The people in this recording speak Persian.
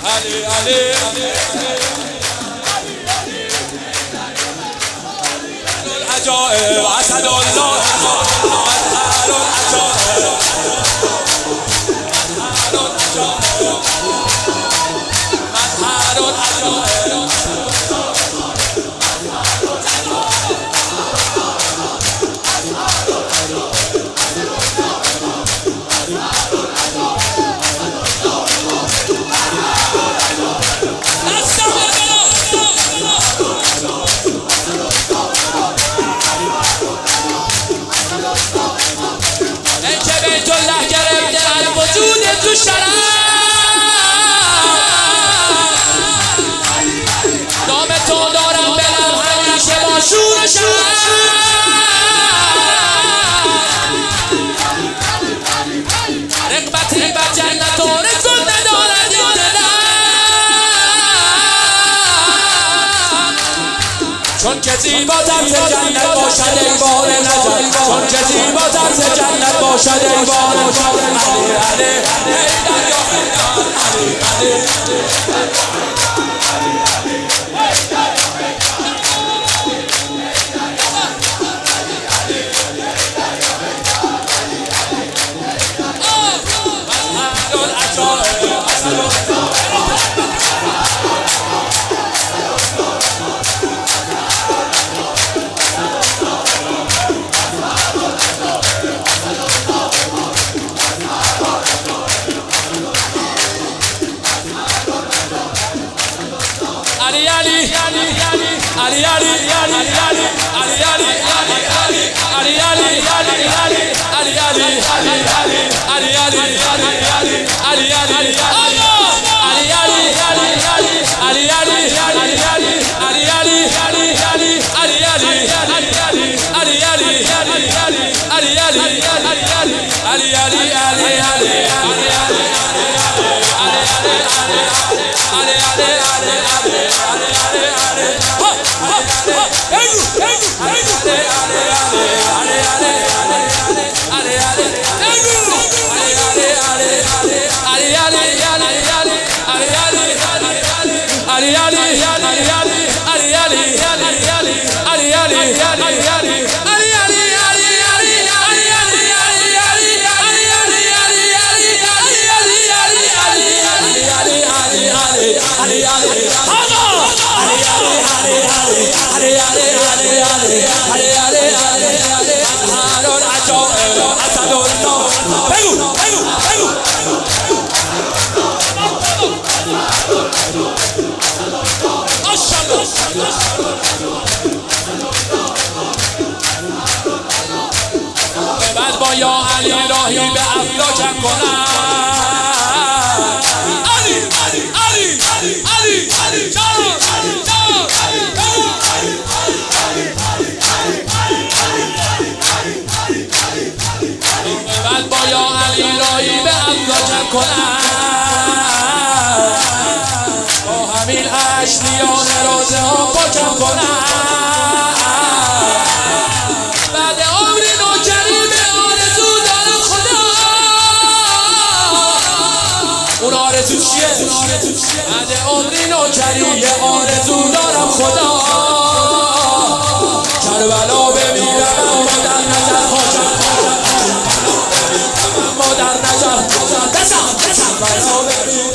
علی علی العجائب اسد الله مظهر العجائب مظهر العجائب تو شرم نام تو دارم بلم همیشه با شور و شرم رغبتی بر جنت و رسول ندارد این دلم چون که زیباتر ز جنت باشد ای بار نظر چون که زیباتر ز جنت باشد ای بار نظر علی علی حیدر یا حیدر علی علی یا علی الهی به افلاکم کنم علی علی علی علی علی جان بعد با یا علی الهی به افلاکم کنم با همین اشتیان روزه ها پاکم کنم بعد عمری نوکری آرزو دارم خدا کربلا بمیرم اما در نظر خواجم اما در نظر کربلا بمیرم